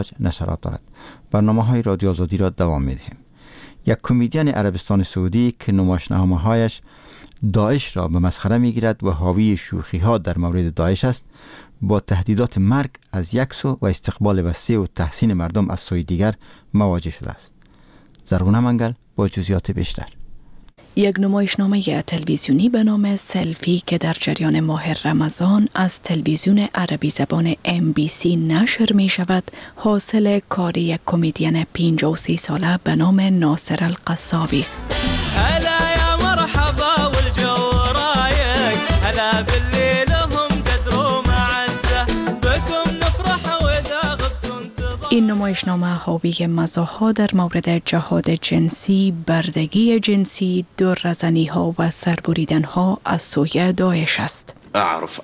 نشرات دارد. برنامه‌های رادیو آزادی را دوام می‌دهیم. یک کمدین عربستان سعودی که نمایشنامه‌هایش داعش را به مسخره می‌گیرد و حاوی شوخی‌ها در مورد داعش است، با تهدیدات مرگ از یک سو و استقبال وسیع و تحسین مردم از سوی دیگر مواجه شده است. زرغونه منگل با جزئیات بیشتر. یک نمایشنامه تلویزیونی به نام سلفی که در جریان ماه رمضان از تلویزیون عربی زبان MBC نشر می شود، حاصل کار یک کمدین 53 ساله به نام ناصر القصابی است. هلا یا مرحبا والجو رايق هلا بالليل هم قدروا معزه بكم نفرح واذا غبتم تضايق. این نمایشنامه حاوی مزاح‌ها در مورد جهاد جنسی، بردگی جنسی، دررزنی‌ها و سربریدن‌ها از سوی داعش است. أعرف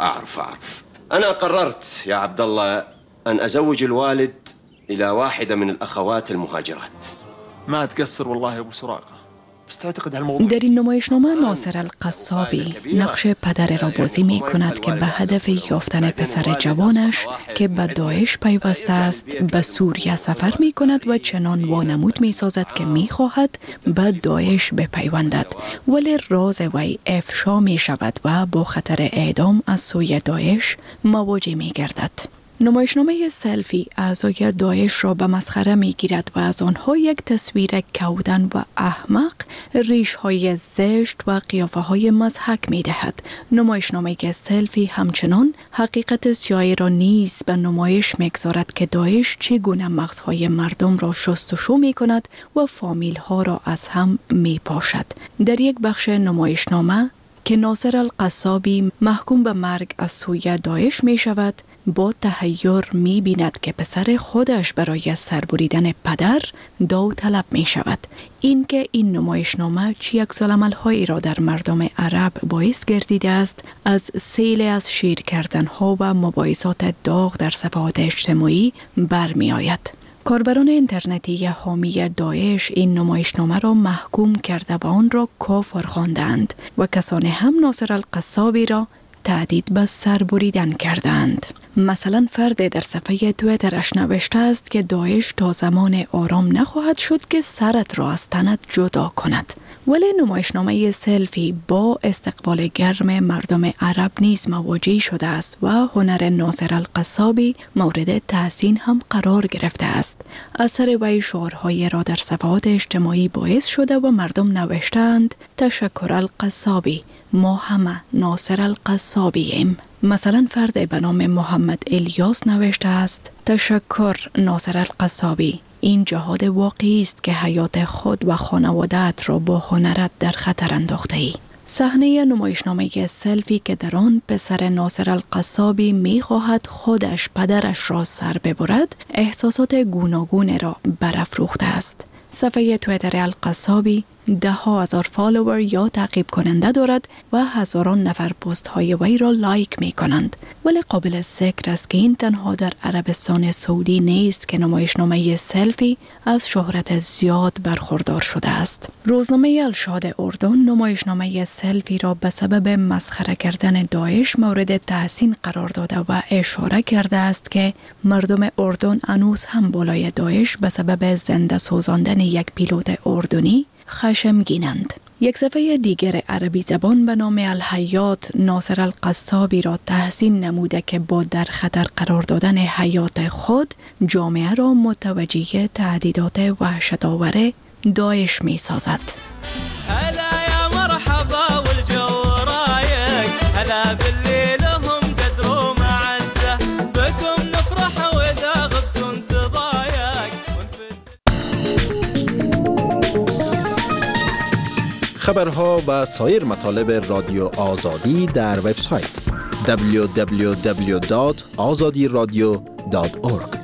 أنا قررت يا عبد الله أن أزوج الوالد إلى واحدة من الأخوات المهاجرات. ما تقصر والله يا أبو سراقة. بس تعتقد هالموضوع. در این نمایشنامه ناصر القصابی نقش پدر را بازی می کند که به هدف یافتن پسر جوانش که به داعش پیوسته است به سوریه سفر می کند و چنان وانمود می سازد که می خواهد به داعش بپیوندد، ولی راز وی افشا می شود و با خطر اعدام از سوی داعش مواجه می گردد. نمایشنامه سلفی اعضای داعش را به مسخره می گیرد و از آنها یک تصویر کودن و احمق، ریش‌های زشت و قیافه‌های مضحک می دهد. نمایشنامه سلفی همچنان حقیقت سیاهی را نیز به نمایش می گذارد که داعش چگونه مغزهای مردم را شستشو می کند و فامیل‌ها را از هم می پاشد. در یک بخش نمایشنامه که ناصر القصابی محکوم به مرگ از سوی داعش می شود، با تحیر می بیند که پسر خودش برای سربریدن پدر داوطلب می شود. این که این نمایشنامه چه یک عمل‌هایی را در مردم عرب باعث گردیده است، از سیل از شیر کردنها و مباحثات داغ در صفحات اجتماعی برمی آید. کاربران اینترنتی حامی داعش این نمایشنامه را محکوم کرده و آن را کافر خواندند و کسانی هم ناصر القصابی را تهدید به سربریدن کردند. مثلا فرد در صفحه تویترش نوشته است که داعش تا زمان آرام نخواهد شد که سرت را از تنت جدا کند. ولی نمایشنامه سلفی با استقبال گرم مردم عرب نیز مواجه شده است و هنر ناصر القصابی مورد تحسین هم قرار گرفته است. اثر وی شعارهای را در صفحات اجتماعی باعث شده و مردم نوشتند تشکر القصابی، ما همه ناصر القصابیم. مثلا فرد به نام محمد الیاس نوشته است تشکر ناصر القصابی، این جهاد واقعی است که حیات خود و خانواده‌ات را با هنرت در خطر انداخته‌ای. صحنه نمایشنامه سلفی که در آن پسر ناصر القصابی می خواهد خودش پدرش را سر ببرد، احساسات گوناگون را برافروخته است. صفحه تویتر القصابی 10,000 فالوور یا تعقیب کننده دارد و هزاران نفر پست های وی را لایک می کنند. ولی قابل ذکر است که این تنها در عربستان سعودی نیست که نمایشنامه سلفی از شهرت زیاد برخوردار شده است. روزنامه الشاد اردن نمایشنامه سلفی را به سبب مسخره کردن داعش مورد تحسین قرار داده و اشاره کرده است که مردم اردن هنوز هم بالای داعش به سبب زنده سوزاندن یک پیلوت اردنی خشمگینند. یک صفحه دیگر عربی زبان به نام الحیات ناصر القصابی را تحسین نموده که با در خطر قرار دادن حیات خود جامعه را متوجه تهدیدات وحشت‌آور داعش می سازد. هلا یا مرحبا والجو رايق هلا بالليل هم قدروا معزه بكم نفرح واذا غبتم تضايق. خبرها و سایر مطالب رادیو آزادی در وبسایت www.azadiradio.org.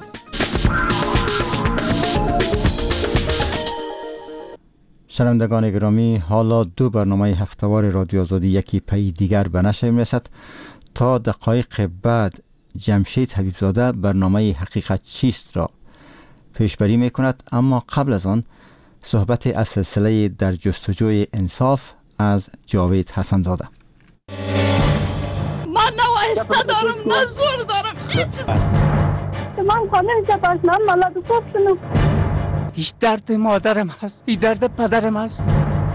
شنوندگان گرامی، حالا دو برنامه هفتهوار رادیو آزادی یکی پی دیگر به نشر می‌رسد. تا دقایق بعد جمشید حبیبزاده برنامه حقیقت چیست را پیشبری می‌کند، اما قبل از آن صحبت از سلسله در جستجوی انصاف از جاوید حسن زاده. من نه آهسته دارم نه زور دارم، هیچ من خانه شپاشنام مالات گفتنم هیچ درد مادرم هست، این درد پدرم هست.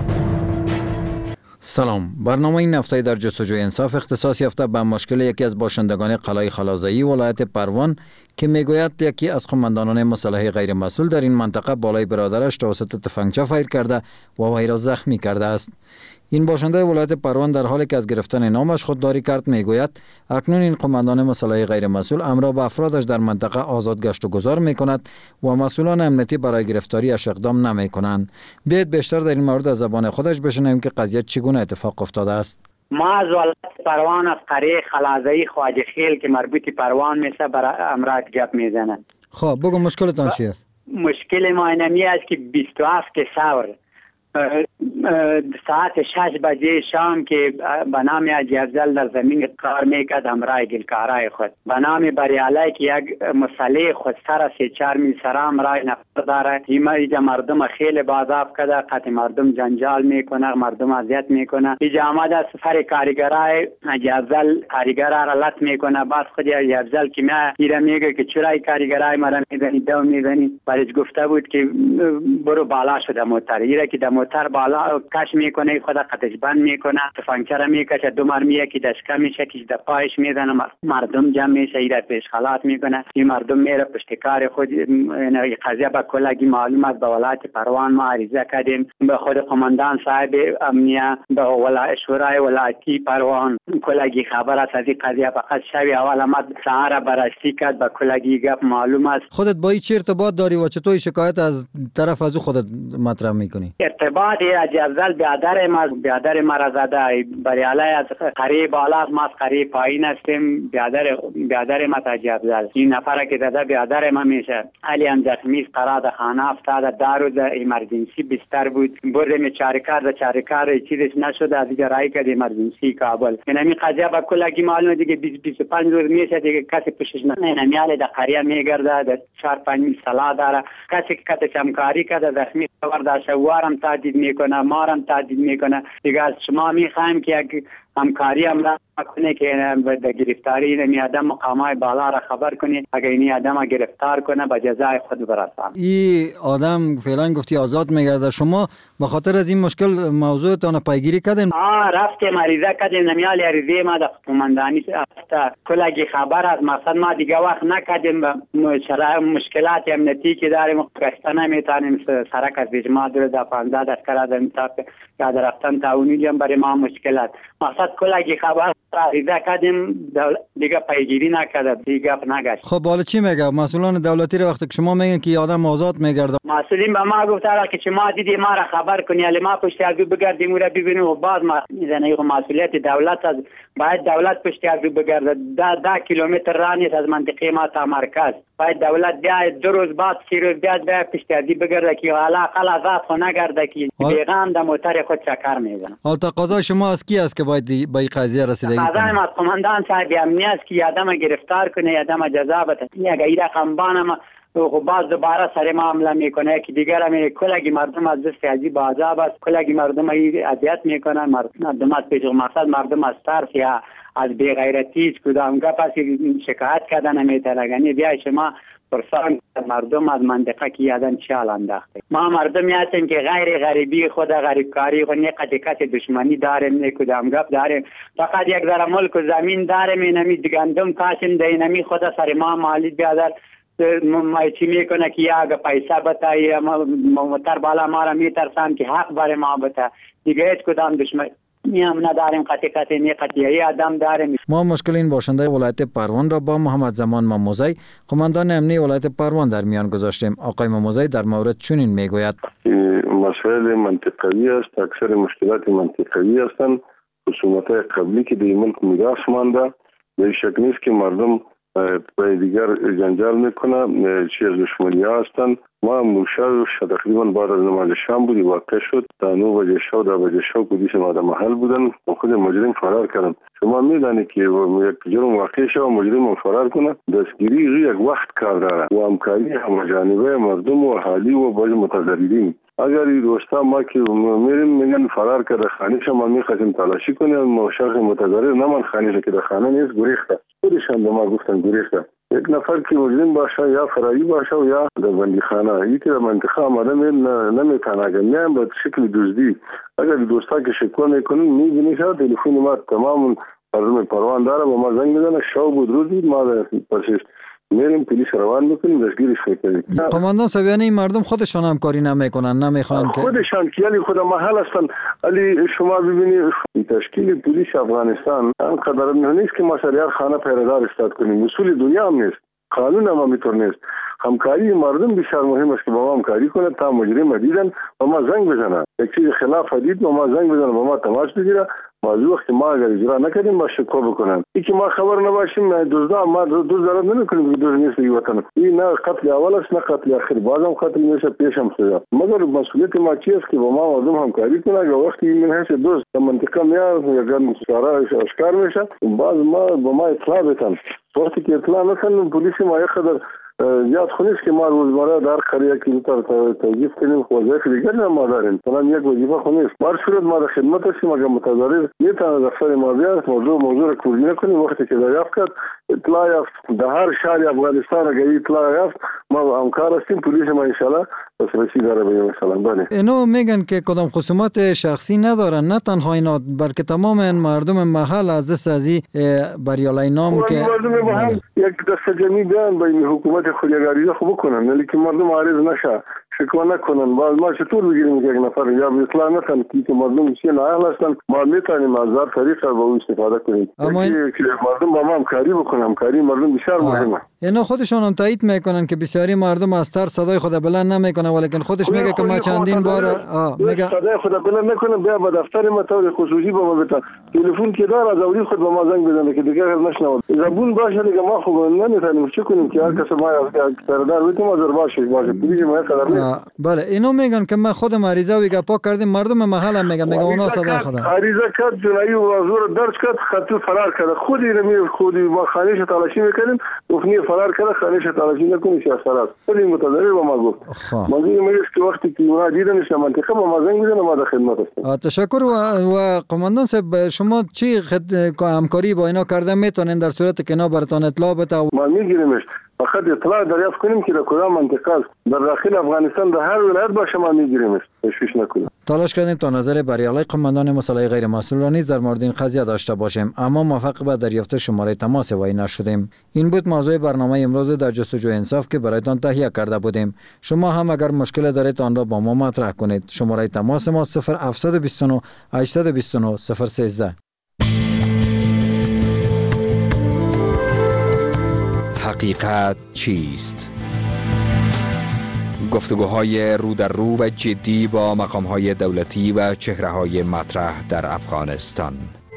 سلام، برنامه این هفته در جستجوی انصاف اختصاص یافته به مشکل یکی از باشندگان قلعه خلازایی ولایت پروان که میگوید یکی از قماندانان مسلح غیر مسئول در این منطقه بالای برادرش توسط تفنگچه فیر کرده و وی را زخمی کرده است. این باشنده ولایت پروان در حالی که از گرفتن نامش خودداری کرد میگوید اکنون این قماندان مسلح غیر مسئول امر به افرادش در منطقه آزاد گشت و گذار میکند و مسئولان امنیتی برای گرفتاریش اقدام نمیکنند. بیایید بیشتر در این مورد از زبان خودش بشنویم که قضیه چگونه اتفاق افتاده است. ما از ولایت پروان از قریه خلازایی خواجه خیل که مربوط پروان میشه برای امرات گپ میزنه. خب بگو مشکلتان چی است؟ مشکل ما اینمی است که 27 سور ساعت 6 بجه شام که به نام حاجی افضل در زمین کار میکرد همراه گلکارای خود به نام بریالی که یک مسئله خود سر 3-4 میل سر همراه نفر داره. اینجا مردم خیلی بازاب کرده، قطع مردم جنجال میکنه، مردم اذیت میکنه. اینجا آمده سفر کارگرای حاجی افضل کارگرا را لط میکنه. بعد خود حاجی افضل که من ایره میگه که چرا کارگرای مرا میزنی دو میزنی. برش گفته بود که برو بالا شده موتر. ایره که در موتر بالا کش میکنه، خدا قطعش بند میکنه، تفنگچه را میکشه، دو مرمیه که دشکه میشه که در پایش میزنه، مردم جمع میشه، ایره پیشخلات میکنه. این مردم میره پشتکار خود. قضیه به کلگی معلوم است. به ولایت پروان ما عریضه کردیم، به خود قماندان صاحب امنیه، به ولایت شورای ولایتی پروان کلگی خبر است از این قضیه. فقط شب اول آمد سهار بررسی کرد، به کلگی گپ معلوم است. خودت با این چه ارتباط داری و چطور شکایت از طرف از خودت مطرح میکنی؟ ارتباط حاجی افضل بیادر ما را زده. بریالی از قریه بالا، ما از قریه پایین هستیم. بیادر ما حاجی افضل این نفره که زده بیادر ما میشه. علی زخمی قرار در خانه افتاده، دارو در ایمرجنسی بستر بود، بردیم چارکار چیزش نشده، از اینجا رای کرد ایمرجنسی کابل. اینمی قضیه با کلگی معلومه دیگه 20-25 روز میشه دیگه کسی پشش نه. اینمی علی در قریه میگرده، در 4-5 میل سلا داره. کسی که کتش همکاری کرده زخمی خبر شوارم تهدید میکنه، مارم تهدید میکنه. دیگه از شما میخوایم که یک همکاری هم کنه که به گرفتاری این آدم مقامای بالا را خبر کنه. اگر این آدم گرفتار کنه به جزای خود برسان. این آدم فعلا گفتی آزاد میگرده، شما به خاطر از این مشکل موضوعتان پیگیری کردین؟ رفتیم عریضه کردیم. نمیال عریضه ما در قماندانی است کلگی خبر از مقصد ما دیگه وقت نکردیم. مشکلات امنیتی که داریم گشته نمیتونیم. سرک از اجماع داره در 15 دستکر از انتاق یاد رفتن تعاونی هم برای ما مشکلات. مقصد کلگی خبر عریضه کردیم دیگه پیگیری نکرده، دیگه نگشت. خب حالا چی میگه مسئولان دولتی رو وقتی که شما میگن که آدم آزاد میگرده؟ مسئولین به ما گفتن که شما دیدی ما را خبر کنی، علی ما پشتیبانی بگردیم و را ببینیم و باز ما میزنه. مسئولیت دولت است، باید دولت پشتیبانی بگرده. 10 کیلومتر راه نیست از منطقه ما تا مرکز. باید دولت بیاید 2 روز بعد 3 روز بیاید پشتیبانی بگرده که حالا اقل آزاد خو نگرده که بیغم در موتر خود چکر میزنه. حالا تقاضا شما از کی است که باید به این قضیه رسیدگی کنه؟ تقاضا ما قماندان صاحب امنیت است که آدم گرفتار کنه، آدم جزا بده. اگه این رقم بانم و باز دوباره سر ما حمله میکنه که دیگر هم کلگی مردم از دست عجیب عذاب است. کلگی مردم اذیت میکنن. مردم از پیش مقصد مردم از ترس یا از بی‌غیرتی کدام گپ است شکایت کردن نمیتونن. بیا شما پرسان مردم از منطقه که یادن چال انداخته. ما مردمی هستیم که غیر غریبی خود غریبکاری خود نه قدکت دشمنی داریم نه کدام گپ داریم. فقط یک ذره ملک و زمین داریم. اینمی گندم کاشیم دینمی خود سر ما مالی بیادر ما چی میکنه که یا پیسه بتایی موتر بالا ما را میترسن که حق برای ما بتا. دیگه هیچ کدام دشمنی هم نداریم. قطعی آدم داریم. ما مشکل این باشنده ولایت پروان را با محمد زمان ماموزی قماندان امنی ولایت پروان در میان گذاشتیم. آقای ماموزی در مورد چنین میگوید: مسائل منطقوی است. اکثر مشکلات منطقوی هستند. خصومت قبلی که در ملک میراث مانده، به شک نیست که مردم به دیگر جنجال میکنه. چی از دشمنی ها هستند. ما موشا تقریبا بعد از نماز شام بودی واقع شد. تا 9 بجه شب 10 بجه شب پلیس ما در محل بودن و خود مجرم فرار کردن. شما میدانید که یک جرم واقع شد و مجرم فرار کنه، دستگیری یک وقت کار داره و همکاری همجانبه مردم و اهالی و باز متضررین. اگر این دوستا ما که میریم میگن فرار کرده خانه‌ش، ما میخوایم تلاشی کنیم. ما شخص متضرر نمان خانه‌ش که در خانه نیست گریخته. خودشان به ما گفتن گریخته. یک نفر که مجرم باشه یا فراری باشه و یا در بندیخانه، یکی در منطقه آمده نمیتونه، اگر نه به شکل دزدی اگر دوستا که شکوه میکنن میبینی شد تلفن ما تمام مردم پروان داره و ما زنگ بزنه شب بود روزی ما پسش میریم پلیس روان میکنیم دستگیرش میکنیم. قماندان صاحب یعنی این مردم خودشان همکاری نمیکنن، نمیخوان که خودشان که یعنی خود محل هستن. علی شما ببینید تشکیل پلیس افغانستان انقدر نیست که ما سریع خانه پیرادار استاد کنیم، اصول دنیا هم نیست، قانون هم میتور نیست. همکاری مردم بسیار مهم است که با ما همکاری کنه تا مجرم دیدن و ما زنگ بزنه، یک چیز خلاف دید و ما زنگ بزنه و ما تماس بگیره. موضوع وقتی ما اگر اجرا نکردیم با شکوه بکنن، این که ما خبر نباشیم دزدا ما دزد نمیکنیم که دزد نیست وطن. این نه قتل اول است نه قتل آخر، بازم قتل میشه پیش هم شده. مگر مسئولیت ما چی است که با ما مردم همکاری کنه که وقتی این هست دوست در منطقه میاد یا اشکار میشه باز ما با ما اطلاع بدن. وقتی که اطلاع نکنن پلیس ما یخدر یاد خونیست که ما روزمره در قریه کلیتر توجیف کنیم وظایف دیگر ما داریم، فلان یک وظیفه خونیست. بر صورت ما در خدمت هستیم، اگر متضرر میتونه دفتر ما بیاد موضوع را کوردینه کنیم. وقتی که دریافت کرد اطلاع یافت در هر شهر افغانستان اگر اطلاع یافت ما همکار هستیم، پلیس ما انشالله دسترسی داره به این مثلا. بله اینو میگن که کدام خصومات شخصی ندارن، نه تنها اینا بلکه تمام مردم محل از دست ازی بریالای نام که مردم محل یک دست جمعی بیان بین حکومت خودیگاری خوب کنن، ولی که مردم عارض نشه شکوه نکنن. باز ما چطور بگیریم که یک نفر یا اطلاع نکنن که مردم چی نااهل هستن، ما میتونیم از هر طریق با اون استفاده کنیم که مردم با ما همکاری بکنن. همکاری مردم بسیار مهمه. اینا خودشون هم تایید میکنن که بسیاری مردم از ترس صدای خود بلند نمیکنن، ولی خودش میگه که ما چندین بار میگه صدای خود بلند نکنه، بیا به دفتر ما طور خصوصی با ما بتن تلفن که دار از اولی خود با ما زنگ بزنه که دیگه نشنوه. زبون باشه دیگه ما خوب نمیتونیم چه کنیم که هر کس ما سردار بتیم از باشه پلیس ما قدر. بله اینو میگن که ما خود مریضه و گپا کردیم، مردم محل هم میگه اونا صدا خدا مریضه کرد جنایی و زور درج کرد خط فرار کرد، خودی نمی خودی با خانهش تلاشی میکنیم گفتنی فرار کرد خانهش تلاشی نکنی چه اثرات خودی متضرر با ما گفت. موضوع ما است که وقتی که اونا دیدنش منطقه با ما زنگ بزنه ما در خدمت هستیم. تشکر. و قماندان صاحب شما چی همکاری با اینا کرده میتونین در صورت که اینا براتون اطلاع بده؟ ما میگیریمش فقط اطلاع دریافت کنیم که در کدام منطقه است در داخل افغانستان در هر ولایت باشه ما میگیریمش، تشویش نکنیم. تلاش کردیم تا نظر بریالای قماندان مسلح غیر مسئول را نیز در مورد این قضیه داشته باشیم، اما موفق به دریافت شماره تماس وی نشدیم. این بود موضوع برنامه امروز در جستجوی انصاف که برایتان تهیه کرده بودیم. شما هم اگر مشکل دارید آن را با ما مطرح کنید. شماره تماس ما 0729 829 013. حقیقت چیست؟ گفتگوهای رو در رو و جدی با مقام‌های دولتی و چهره‌های مطرح در افغانستان.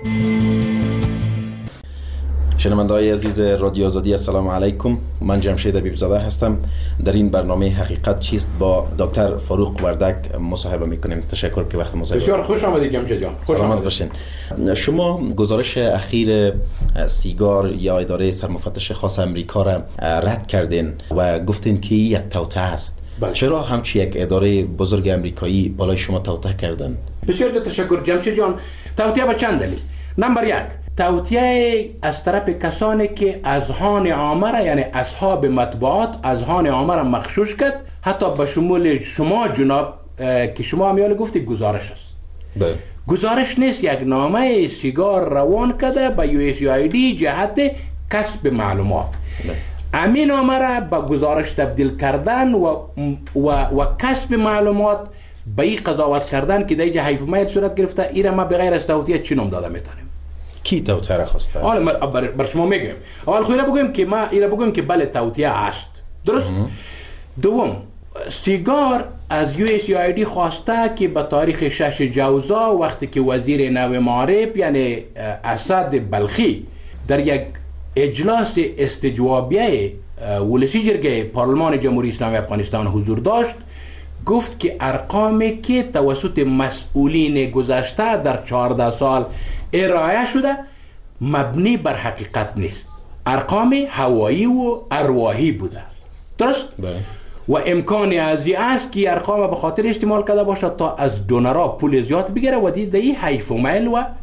شنونده‌های عزیز رادیو آزادی السلام علیکم، من جمشید حبیبزاده هستم. در این برنامه حقیقت چیست با دکتر فاروق وردک مصاحبه میکنیم. تشکر که وقت مصاحبه. بسیار خوش آمدید جمشید جان. سلامت باشین. شما گزارش اخیر سیگار یا اداره سرمفتش خاص امریکا را رد کردین و گفتین که یک توطئه است. بله. چرا همچی یک اداره بزرگ امریکایی بالای شما توطئه کردن؟ بسیار تشکر جمشید جان. توطئه به چند دلیل. نمبر 1 توطئه از طرف کسانی که اذهان عامه را یعنی اصحاب مطبوعات اذهان عامه را مغشوش کرد، حتی به شمول شما جناب که شما هم یاد گفتید گزارش است. بله. گزارش نیست، یک نامه سیگار روان کرده به USAID جهت کسب معلومات. همین نامه را به گزارش تبدیل کردن و کسب معلومات به این قضاوت کردن که در اینجا حیف میل صورت گرفته. این را ما بغیر از توطئه چی نام داده میتونیم؟ کی توطئه را خواسته؟ حالا بر شما میگم. اول خیلی بگویم که ما اینا بگویم که بله توطئه است. درست؟ دوم سیگار از USAID خواسته که به تاریخ 6 جوزا وقتی که وزیر نو معارف یعنی اسد بلخی در یک اجلاس استجوابیه ولسی جرگه پارلمان جمهوری اسلامی افغانستان حضور داشت، گفت که ارقامی که توسط مسئولین گذشته در 14 سال ارائه شده مبنی بر حقیقت نیست، ارقام هوایی و ارواحی بوده. درست؟ و امکانی از این است که ارقام به خاطر استعمال کرده باشد تا از دونرها پول زیاد بگیره و دیده ای حیف و میل و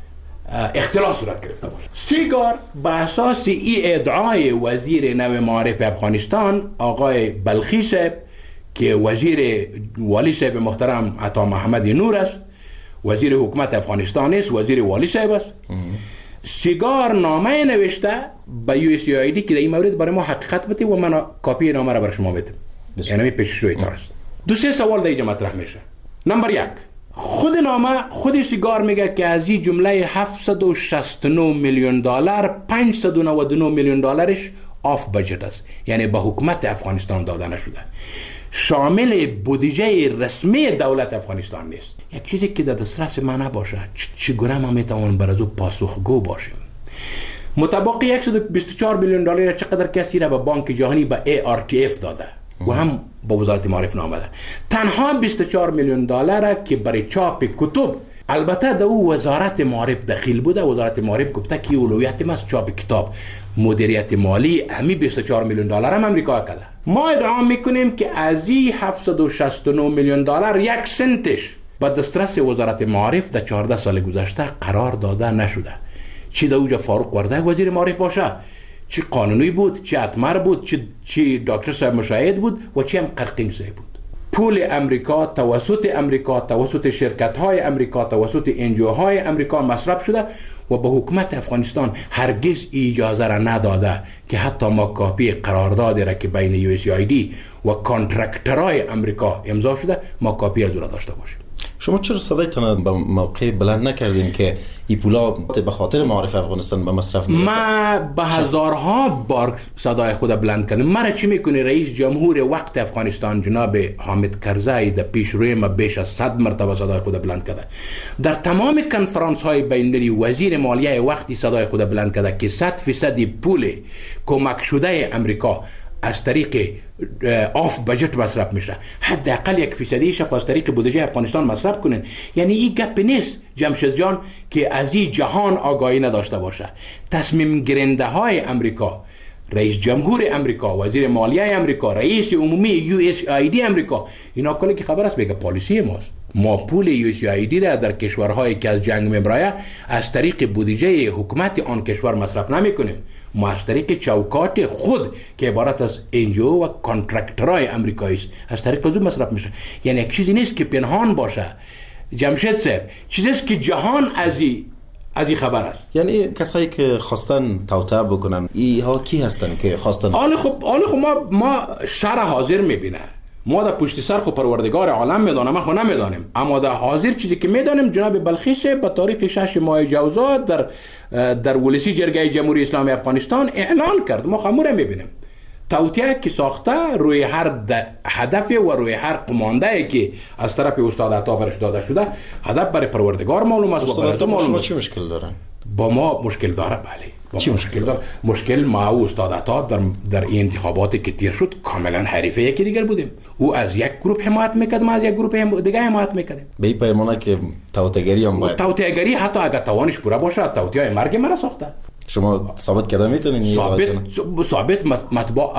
اختلاس صورت گرفته باشه. سیگار به اساس این ادعای وزیر نو معارف افغانستان آقای بلخی صاحب که وزیر والی صاحب محترم عطا محمد نور است، وزیر حکومت افغانستان است، وزیر والی صاحب است، سیگار نامه نوشته به USAID که در این مورد برای ما حقیقت بده و من کاپی نامه را برای شما میدم. یعنی پیش روی تر است. دو سه سوال در اینجا مطرح میشه. نمبر 1، خود نامه خود سیگار میگه که از این جمله 769 میلیون دلار 599 میلیون دلارش آف بجت است، یعنی به حکومت افغانستان داده نشده، شامل بودجه رسمی دولت افغانستان نیست. یک چیزی که در دسترس ما نباشه چگونه ما میتوان بر از او پاسخگو باشیم؟ مطابق 124 میلیون دلار چقدر کسی را به بانک جهانی به ARTF داده و هم با وزارت معارف نامده. تنها 24 میلیون دلار که برای چاپ کتب، البته در او وزارت معارف دخیل بوده، وزارت معارف گفته که اولویت ما است چاپ کتاب، مدیریت مالی همی 24 میلیون دلار هم امریکا کرده. ما ادعا میکنیم که از این 769 میلیون دلار 1 سنتش به دسترس وزارت معارف در 14 سال گذشته قرار داده نشده. چی در اوجا فاروق وردک وزیر معارف باشه، چی قانونی بود، چی اتمر بود، چی دکتر صاحب مشاهد بود و چی هم قرقین صاحب بود. پول امریکا توسط امریکا، توسط شرکت های امریکا، توسط انجیو های امریکا مصرف شده و به حکومت افغانستان هرگز اجازه را نداده که حتی ما کاپی قراردادی را که بین USAID و کانترکترهای امریکا امضا شده ما کاپی از او را داشته باشیم. شما چرا صدایتان به موقع بلند نکردین که این پولا به خاطر معارف افغانستان به مصرف میرسه؟ ما به هزارها بار صدای خود بلند کردم. مرا چی میکنه رئیس جمهور وقت افغانستان جناب حامد کرزی در پیش روی ما بیش از 100 مرتبه صدای خود بلند کرده. در تمام کنفرانس های بین‌المللی وزیر مالیه وقتی صدای خود بلند کرده که 100% پول کمک شده امریکا از طریق آف بجت مصرف میشه، حداقل 1% از طریق بودجه افغانستان مصرف کنن. یعنی این گپ نیست جمشید جان که از این جهان آگاهی نداشته باشه. تصمیم گیرنده های امریکا، رئیس جمهور امریکا، وزیر مالیه امریکا، رئیس عمومی USAID امریکا، اینا کلی که خبر است بگه پالیسی ماست. ما پول USAID را در کشورهایی که از جنگ میبرایه از طریق بودجه حکومت آن کشور مصرف نمی کنیم. ما از طریق چوکات خود که عبارت از انجیو و کانترکترهای امریکایی است از طریق از مصرف میشه. یعنی یک چیزی نیست که پنهان باشه جمشید صاحب، چیزی است که جهان از این خبر است. یعنی کسایی که خواستن توطئه بکنن اینها کی هستن که خواستن؟ آله خب ما شر حاضر میبینه. ما در پشت سر خو پروردگار عالم میدانم، ما خو نمیدانیم، اما در حاضر چیزی که میدانیم جناب بلخی صاحب به تاریخ 6 ماه جوزا در ولسی جرگه جمهوری اسلامی افغانستان اعلان کرد. ما خمور میبینیم توطئه که ساخته روی هر هدف و روی هر قمانده که از طرف استاد عطا برش داده شده، هدف برای پروردگار معلوم است و برای تو معلوم است. چه مشکل دارن؟ با ما مشکل داره. بله چی مشکل داره؟ مشکل ما و استاد عطا در این انتخاباتی که تیر شد کاملا حریف یکی دیگر بودیم. او از یک گروه حمایت میکرد، ما از یک گروه دیگه حمایت میکردیم. به این پیمانه که توطئه‌گری هم باید توطئه‌گری حتی اگر توانش پورا باشه توطئه مرگ مرا ساخته. شما ثابت کردن میتونین؟ ثابت مطبوع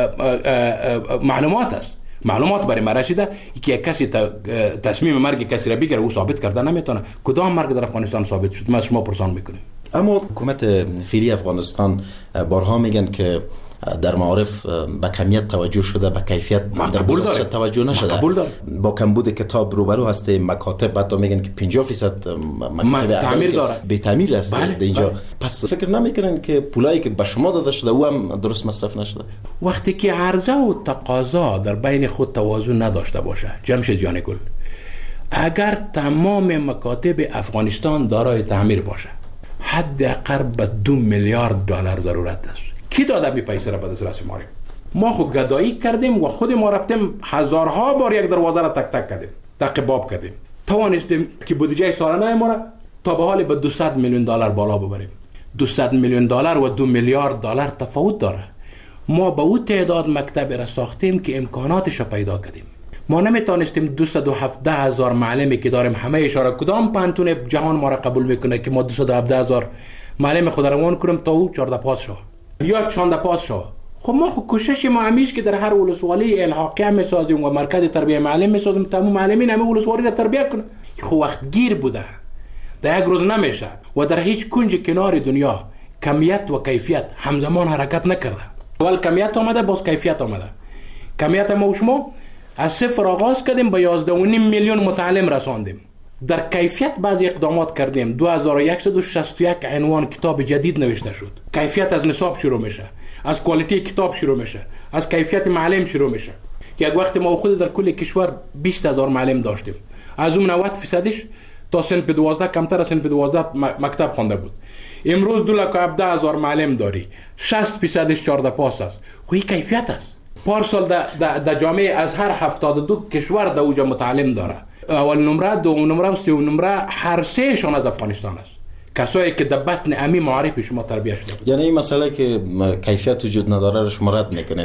معلومات است. معلومات برای ما رسیده که کسی تصمیم مرگ کسی را بگیره او ثابت کرده نمیتونه. کدام مرگ در افغانستان ثابت شد؟ ما شما پرسان میکنیم. اما حکومت فعلی افغانستان بارها میگن که در معارف به کمیت توجه شده، به کیفیت در گذشته توجه نشده. با کمبود کتاب روبرو هسته. مکاتب حتی میگن که 50% مکاتب تعمیر داره، به تعمیر است. بله. اینجا پس فکر نمیکنن که پولایی که به شما داده شده او هم درست مصرف نشده؟ وقتی که عرضه و تقاضا در بین خود توازن نداشته باشه جمشید جان گل، اگر تمام مکاتب افغانستان دارای تعمیر باشه حداقل به 2 میلیارد دلار ضرورت است. کی داده بی پیسه را به دسترس ما؟ ما خود گدایی کردیم و خود ما رفتیم هزارها بار یک دروازه را تک تک کردیم، تقباب کردیم، توانستیم که بودجه سالانه ما را تا به حال به 200 میلیون دلار بالا ببریم. 200 میلیون دلار و 2 میلیارد دلار تفاوت داره. ما به اون تعداد مکتب را ساختیم که امکاناتش را پیدا کردیم. ما نمیتونستیم 217,000 معلمی که داریم همه اشاره کدام پانتون جهان ما را قبول میکنه که ما 217,000 معلم خود روان کنیم تا او 14 پاس شو یا 16 پاس شو. خب ما کوشش ما همیشه که در هر ولسوالی الحاقیه میسازیم و مرکز تربیت معلم میسازیم تا معلمین همه ولسوالی را تربیت کنه. خب وقت گیر بوده در یک روز نمیشه و در هیچ کنج کنار دنیا کمیت و کیفیت همزمان حرکت نکرده. اول کمیت آمده باز کیفیت آمده. کمیت ما و شما از صفر آغاز کردیم به 11.5 میلیون متعلم رساندیم. در کیفیت بعضی اقدامات کردیم. 2161 عنوان کتاب جدید نوشته شد. کیفیت از نصاب شروع میشه، از کوالیتی کتاب شروع میشه، از کیفیت معلم شروع میشه. یک وقت ما خود در کل کشور 20,000 معلم داشتیم. از اون 90% تا صنف 12 کمتر از صنف 12 مکتب خوانده بود. امروز 2,17,000 معلم داری، 60% 14 پاس است. خو این کیفیت است. پارسال در جامعه از هر 72 کشور در اوجا متعلم داره. اول نمره، دوم نمره و سوم نمره هر سه شان از افغانستان است. کسایی که در بطن امی معارف شما تربیت شده بود. یعنی این مسئله که کیفیت وجود نداره رو شما رد میکنه؟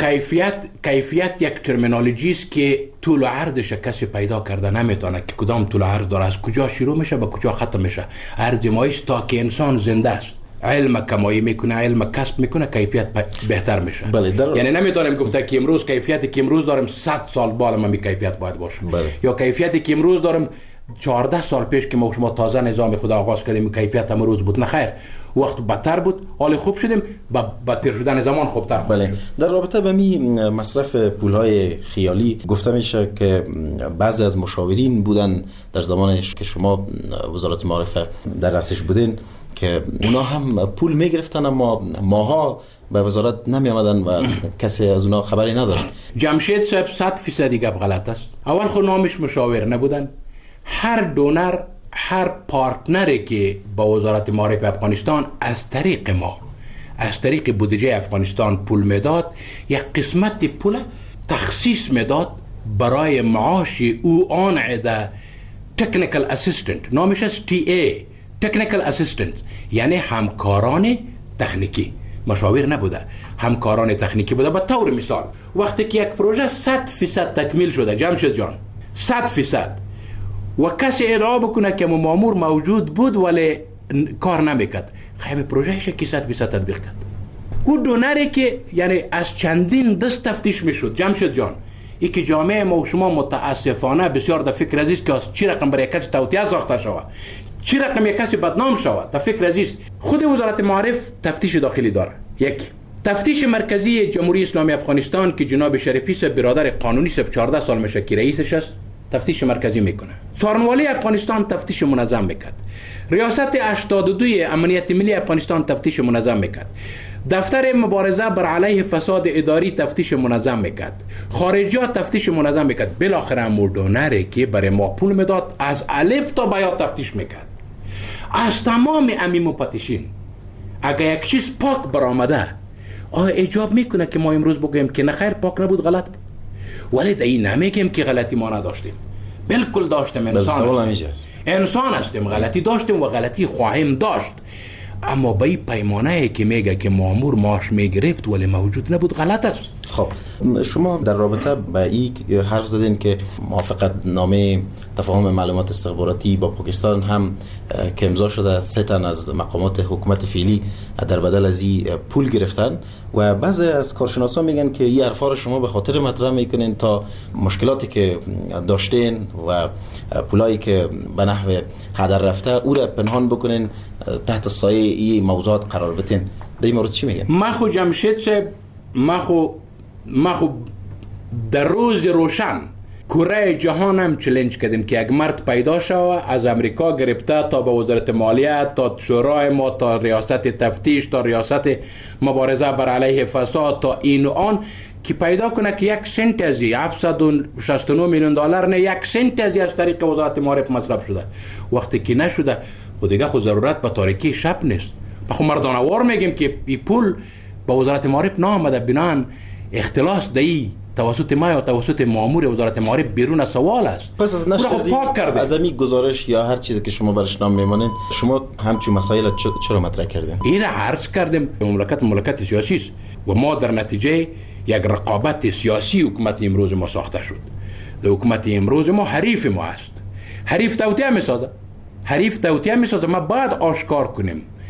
کیفیت یک ترمینولوژی است که طول و عرضش کسی پیدا کرده نمیتونه که کدام طول و عرض داره، از کجا شروع میشه به کجا ختم میشه. عرض ما است تا که انسان زنده است، علم کمایی میکنه، علم کسب میکنه، کیفیت بهتر میشه. یعنی نمیتونیم گفته که امروز کیفیتی که امروز داریم 100 سال بعد ما می کیفیت باید باشه. یا کیفیتی که امروز داریم 14 سال پیش که ما شما تازه نظام خدا آغاز کردیم کیفیت امروز بود. نه خیر، وقت بدتر بود، حال خوب شدیم، با تیر شدن زمان خوبتر. بله. در رابطه با می مصرف پولهای خیالی گفته میشه که بعضی از مشاورین بودن در زمانش که شما وزارت معارفه در رأسش بودین که اونا هم پول میگرفتن اما ماها به وزارت نمی آمدن و کسی از اونا خبری نداشت. جمشید صاحب 100% گپ غلط است. اول خود نامش مشاور نبودن. هر دونر، هر پارتنری که با وزارت معارف افغانستان از طریق ما، از طریق بودجه افغانستان پول میداد، یک قسمت پول تخصیص میداد برای معاش او آن عده تکنیکل اسیستنت، نامش از TA، تکنیکل اسیستنت، یعنی همکاران تکنیکی. مشاور نبوده، همکاران تکنیکی بوده. به طور مثال وقتی که یک پروژه 100% تکمیل شده جمشید جان، 100% و کسی ادعا بکنه که مامور موجود بود ولی کار نمیکرد، خیلی پروژهش که 100% تطبیق کرد. او دونری که یعنی از چندین دست تفتیش میشد جمشید جان، ای که جامعه ما و شما متاسفانه بسیار در فکر عزیز که چی رقم برای کسی توطئه ساخته شود، چی رقم یک کسی بدنام شود. در فکر عزیز خود وزارت معارف تفتیش داخلی داره. یک تفتیش مرکزی جمهوری اسلامی افغانستان که جناب شریفی صاحب برادر قانونی صاحب 14 سال میشه که رئیسش است، تفتیش مرکزی میکنه. سارنوالی افغانستان تفتیش منظم میکرد. ریاست 82 امنیت ملی افغانستان تفتیش منظم میکرد. دفتر مبارزه بر علیه فساد اداری تفتیش منظم میکرد. خارجیات تفتیش منظم میکرد. بالاخره مردونری که برای ما پول میداد از الف تا به یا تفتیش میکرد. از تمام امی مفتشین اگر یک چیز پاک برآمده ایجاب میکنه که ما امروز بگیم که نه خیر پاک نبود، غلط بود. ولی در این نمیگیم که غلطی ما نداشتیم، بالکل داشتیم. انسان هستیم، غلطی داشتیم و غلطی خواهیم داشت. اما به این پیمانه که میگه که مامور معاش میگرفت ولی موجود نبود، غلط است. خب شما در رابطه با این حرف زدین که موافقت نامه تفاهم معلومات استخباراتی با پاکستان هم که امضا شده 3 تن از مقامات حکومت فعلی در بدل از این پول گرفتن و بعضی از کارشناسان میگن که این حرفا رو شما به خاطر مطرح میکنین تا مشکلاتی که داشتین و پولایی که به نحو هدر رفته او را پنهان بکنین، تحت سایه این موضوعات قرار بدین. در این مورد چی میگن؟ ما خو جمشید صاحب، ما خو در روز روشن کره جهانم چلنج کردیم که یک مرد پیدا شود از امریکا گرفته تا به وزارت مالیه، تا شورای ما، تا ریاست تفتیش، تا ریاست مبارزه بر علیه فساد، تا این و آن، که پیدا کنه که 1 سنت از 769 میلیون دلار نه 1 سنت از طریق وزارت معارف مصرف شده. وقتی که نشده خود دیگه خود ضرورت به تاریکی شب نیست. بخو مردانوار میگیم که این پول با وزارت معارف نامده، بنان اختلاس دایی توسط ما یا توسط مامور وزارت معارف بیرون از سوال است. پس از نشر از امی گزارش یا هر چیزی که شما برش نام میمانین، شما همچون مسائل چرا مطرح کردین؟ این عرض کردیم. مملکت سیاسی است و ما در نتیجه یک رقابت سیاسی حکومت امروز ما ساخته شد. در حکومت امروز ما حریف ما است. حریف توطئه میسازه. ما باید آشکار کنیم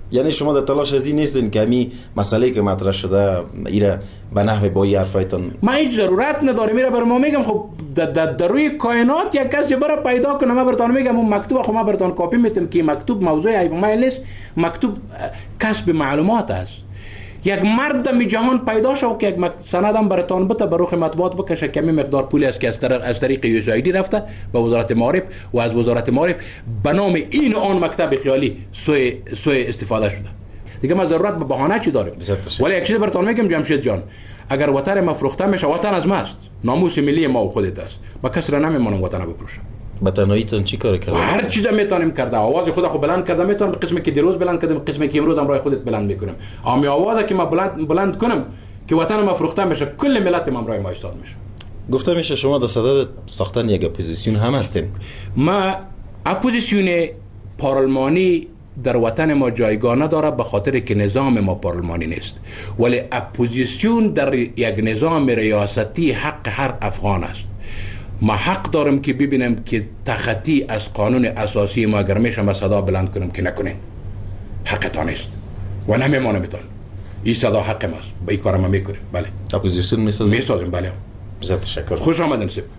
یعنی شما در تلاش از این نیستین که همین مسئله که مطرح شده ایره به نحو با این حرفایتون؟ ما هیچ ضرورت نداره. میره بر ما میگم خب در روی کائنات یک کسی برای پیدا کنه، ما براتون میگم اون مکتوب خب ما براتون کپی میتم که مکتوب موضوع عیب ما نیست، مکتوب کسب معلومات است. یک مرد در جهان پیدا شو که یک سندم براتون بده بر روخ مطبوعات بکشه کمی مقدار پولی است که از طریق USAID رفته به وزارت معارف و از وزارت معارف به نام این آن مکتب خیالی سوء استفاده شده. دیگه ما ضرورت به بهانه چی داریم؟ ولی یک چیز براتون میگم جمشید جان، اگر وطن ما فروخته میشه، وطن از ماست، ناموس ملی ما و خودت است، ما کس را نمیمونم وطن بفروشم. با تنهاییتون چی کار کرده؟ هر چیز میتونیم کرده. آواز خود خو بلند کرده میتونم، قسمی که دیروز بلند کردم، قسمی که امروز هم راه خودت بلند میکنم. اما آوازی که ما بلند کنم که وطن ما فروخته میشه، کل ملت ما راه ما ایستاد میشه. گفته میشه شما در صدد ساختن یک اپوزیسیون هم هستین. ما اپوزیسیون پارلمانی در وطن ما جایگاه نداره به خاطر که نظام ما پارلمانی نیست، ولی اپوزیسیون در یک نظام ریاستی حق هر افغان است. ما حق دارم که ببینم که تخطی از قانون اساسی ما اگر میشه ما صدا بلند کنم که نکنین، حقتان نیست و نمیمانه میتون. این صدا حق ماست، با این کار ما میکنیم. بله اپوزیسیون میسازیم. بله بسیار تشکر. خوش آمدین. سب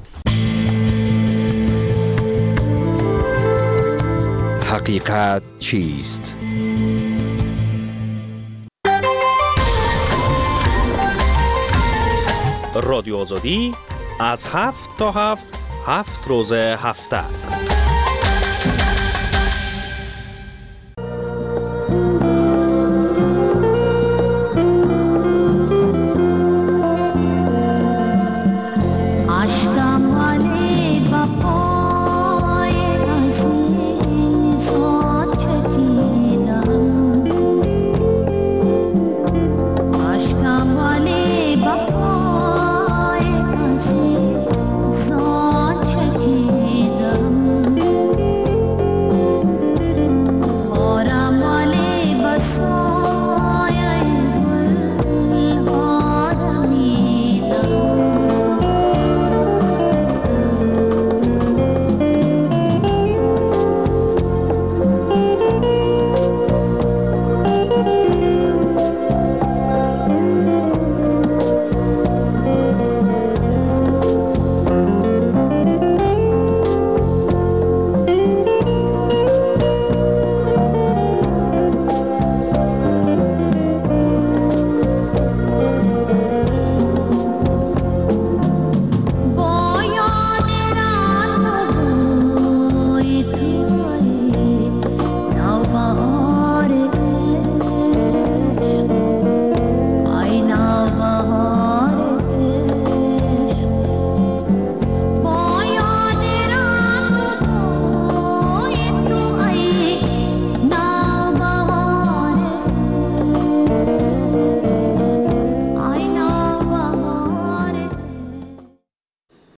حقیقت چیست؟ رادیو آزادی از 7 تا 7 روز هفته